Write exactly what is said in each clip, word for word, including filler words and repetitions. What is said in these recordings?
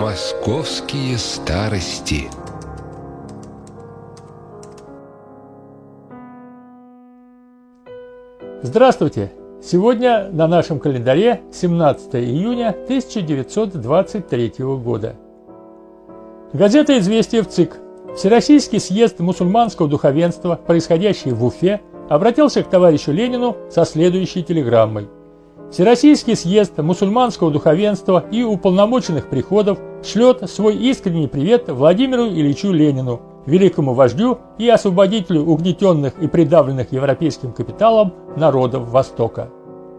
Московские старости. Здравствуйте! Сегодня на нашем календаре семнадцатое июня тысяча девятьсот двадцать третьего года. Газета «Известия» в ЦИК. Всероссийский съезд мусульманского духовенства, происходящий в Уфе, обратился к товарищу Ленину со следующей телеграммой. Всероссийский съезд мусульманского духовенства и уполномоченных приходов шлет свой искренний привет Владимиру Ильичу Ленину, великому вождю и освободителю угнетенных и придавленных европейским капиталом народов Востока.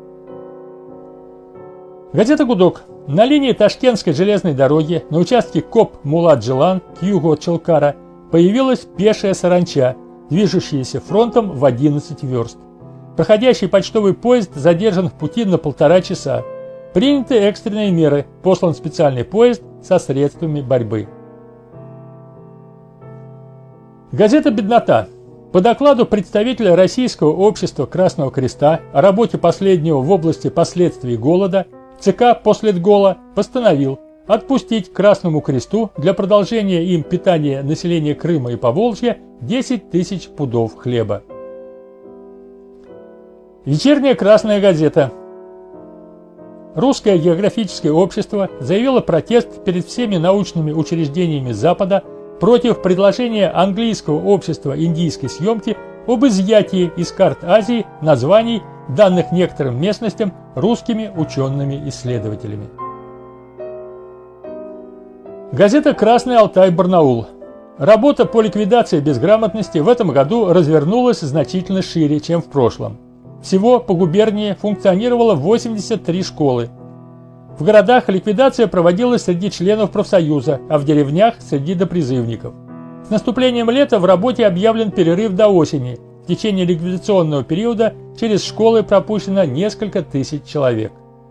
Газета «Гудок». На линии Ташкентской железной дороги на участке Коп-Мулат-Джилан к югу от Чалкара появилась пешая саранча, движущаяся фронтом в одиннадцать верст. Проходящий почтовый поезд задержан в пути на полтора часа. Приняты экстренные меры, послан специальный поезд со средствами борьбы. Газета «Беднота». По докладу представителя Российского общества Красного Креста о работе последнего в области последствий голода, ЦК Последгола постановил отпустить Красному Кресту для продолжения им питания населения Крыма и Поволжья десять тысяч пудов хлеба. Вечерняя Красная газета. Русское географическое общество заявило протест перед всеми научными учреждениями Запада против предложения английского общества индийской съемки об изъятии из карт Азии названий, данных некоторым местностям русскими учеными-исследователями. Газета «Красный Алтай-Барнаул». Работа по ликвидации безграмотности в этом году развернулась значительно шире, чем в прошлом. Всего по губернии функционировало восемьдесят три школы. В городах ликвидация проводилась среди членов профсоюза, а в деревнях среди допризывников. С наступлением лета в работе объявлен перерыв до осени. В течение ликвидационного периода через школы пропущено несколько тысяч человек.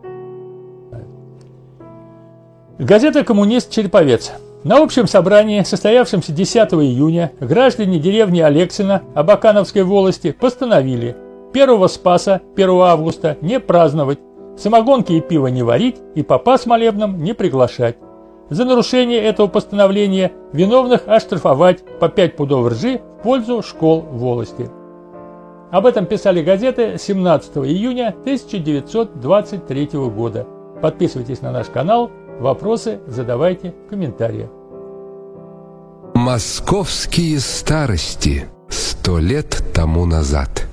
Газета «Коммунист Череповец». На общем собрании, состоявшемся десятого июня, граждане деревни Алексина Абакановской волости постановили первого Спаса, первого августа, не праздновать, самогонки и пиво не варить и попа с молебном не приглашать. За нарушение этого постановления виновных оштрафовать по пять пудов ржи в пользу школ волости. Об этом писали газеты семнадцатого июня тысяча девятьсот двадцать третьего года. Подписывайтесь на наш канал, вопросы задавайте в комментариях. Московские старости. Сто лет тому назад.